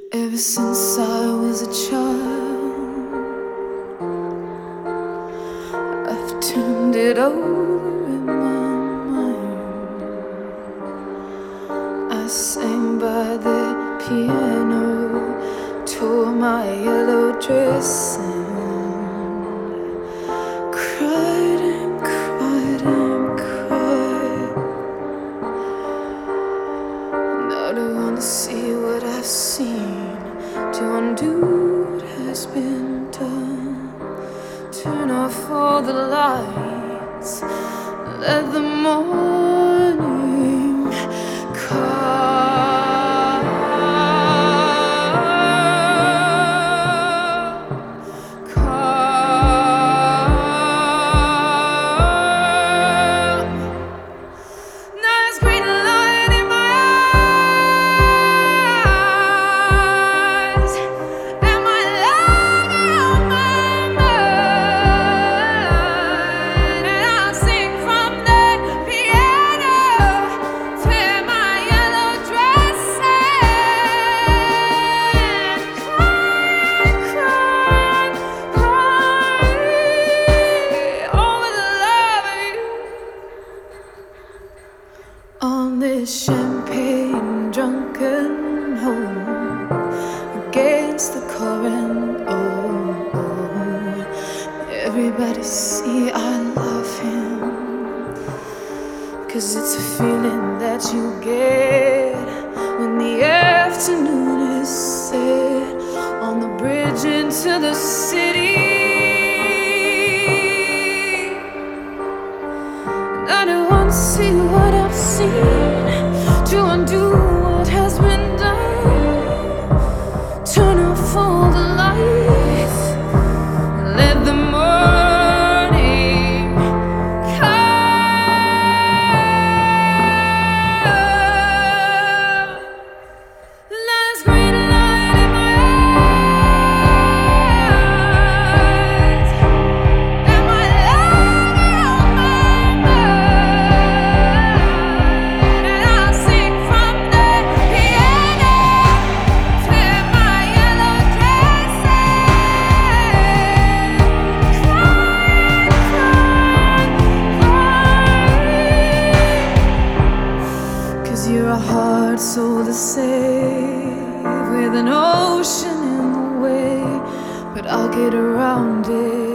Ever since I was a child, I've turned it over in my mind. I sang by the piano, tore my yellow dress and cried and cried and cried. Now to want to see what I've seen, to undo what has been done. Turn off all the lights, let the morning come. Now there's green light in my eyes, and my love on my mind, and I'll sing from the piano, tear my yellow dress and cry, cry, cry over the love of you. On this champagne drunken home, against the current, oh, oh. Everybody see I love him, 'cause it's a feeling that you get when the afternoon is set on the bridge into the city. I don't want to see what I've seen, to undo what has been done. Turn off all the lights, let the morning come. There's green light in my eyes, and my love on my mind, and I'll sing from the piano, tear my yellow dress and cry, cry, cry. 'Cause you're a hard soul to save, with an ocean in the way, but I'll get around it.